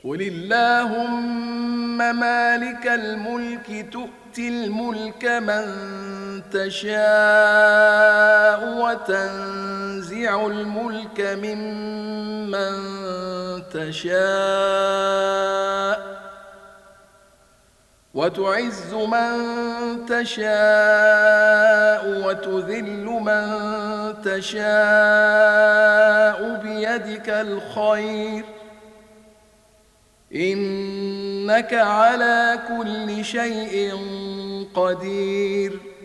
قل اللهم مالك الملك تؤتي الملك من تشاء وتنزع الملك ممن تشاء وتعز من تشاء وتذل من تشاء بيدك الخير إنك على كل شيء قدير